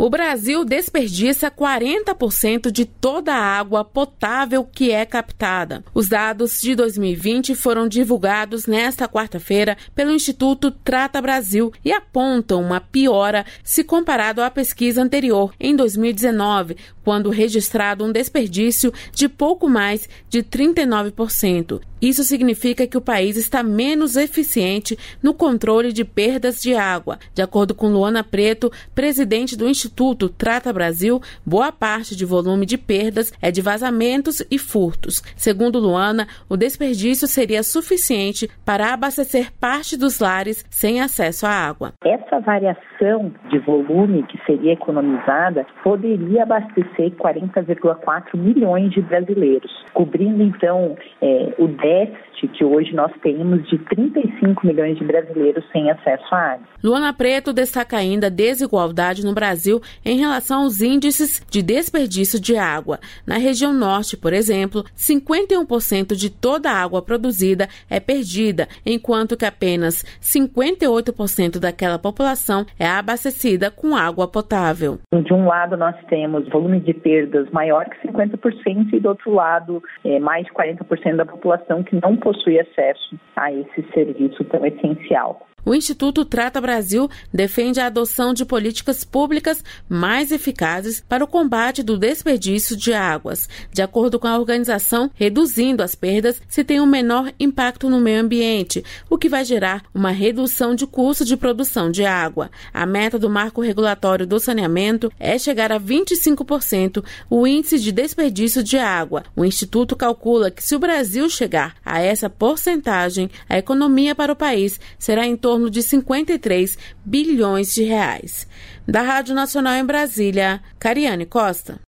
O Brasil desperdiça 40% de toda a água potável que é captada. Os dados de 2020 foram divulgados nesta quarta-feira pelo Instituto Trata Brasil e apontam uma piora se comparado à pesquisa anterior, em 2019, quando registrado um desperdício de pouco mais de 39%. Isso significa que o país está menos eficiente no controle de perdas de água. De acordo com Luana Preto, presidente do Instituto Trata Brasil, boa parte de volume de perdas é de vazamentos e furtos. Segundo Luana, o desperdício seria suficiente para abastecer parte dos lares sem acesso à água. Essa variação de volume que seria economizada poderia abastecer 40,4 milhões de brasileiros, cobrindo então o déficit que hoje nós temos de 35 milhões de brasileiros sem acesso à água. Luana Preto destaca ainda a desigualdade no Brasil em relação aos índices de desperdício de água. Na região norte, por exemplo, 51% de toda a água produzida é perdida, enquanto que apenas 58% daquela população é abastecida com água potável. De um lado, nós temos volume de perdas maior que 50% e do outro lado, mais de 40% da população que não possui acesso a esse serviço tão essencial. O Instituto Trata Brasil defende a adoção de políticas públicas mais eficazes para o combate do desperdício de águas. De acordo com a organização, reduzindo as perdas se tem um menor impacto no meio ambiente, o que vai gerar uma redução de custo de produção de água. A meta do Marco Regulatório do Saneamento é chegar a 25% o índice de desperdício de água. O Instituto calcula que se o Brasil chegar a essa porcentagem, a economia para o país será em torno de 53 bilhões de reais. Da Rádio Nacional em Brasília, Cariane Costa.